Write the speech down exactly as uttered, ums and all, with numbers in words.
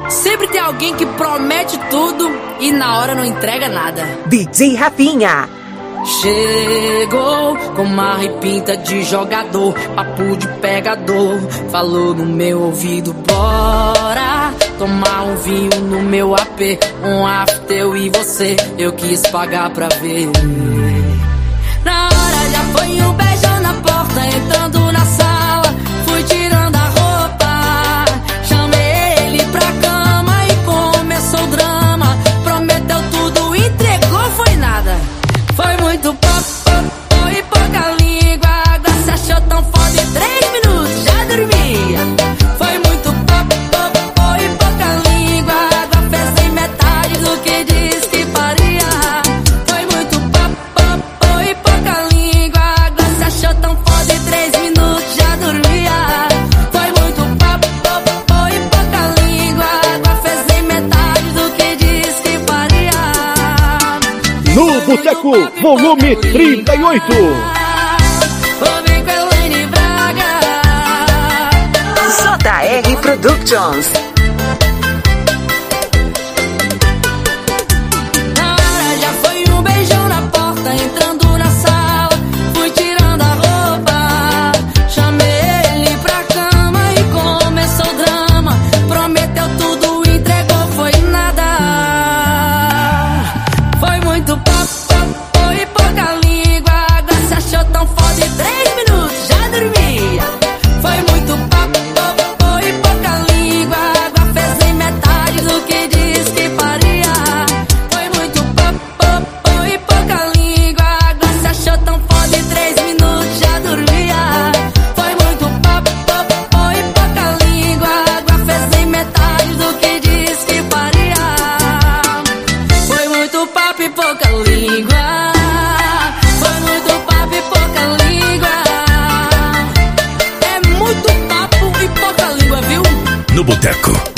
Sempre tem alguém que promete tudo e na hora não entrega nada. D J Rafinha. Chegou com marra e pinta de jogador, papo de pegador, falou no meu ouvido: bora tomar um vinho no meu A P, um after eu e você, eu quis pagar pra ver. Na hora já foi um beijão na porta, entrando na sala, fui tirando a roupa, chamei ele pra cama e começou o drama, prometeu tudo, entregou, foi nada. Foi muito pop, pop, pop e pouca língua. Agora se achou tão foda, em três minutos já dormia. Foi muito pop, pop, pop e pouca língua. Agora fez em metade do que disse que faria. Foi muito pop, pop, pop e pouca língua. Agora se achou tão foda, em três minutos já dormia. Foi muito pop, pop, pop e pouca língua. Agora fez em metade do que disse que faria. No Boteco, volume trinta e oito. J R Productions. Na hora já foi um beijão na porta, entrando na sala, fui tirando a roupa, chamei ele pra cama e começou o drama, prometeu tudo, entregou, foi nada. Foi muito pop, pop, pop e pouca língua. Agora se achou tão foda, em três minutos já dormia. Foi muito pop, pop, pop e pouca língua. Agora fez em metade do que disse que faria. Foi muito pop, pop, pop e pouca língua. Agora se achou tão foda, em três minutos já dormia. Foi muito pop, pop, pop e pouca língua. Agora fez em metade do que disse que faria. Foi muito papo e pouca língua. Foi muito papo e pouca língua. É muito papo e pouca língua, viu? No Boteco.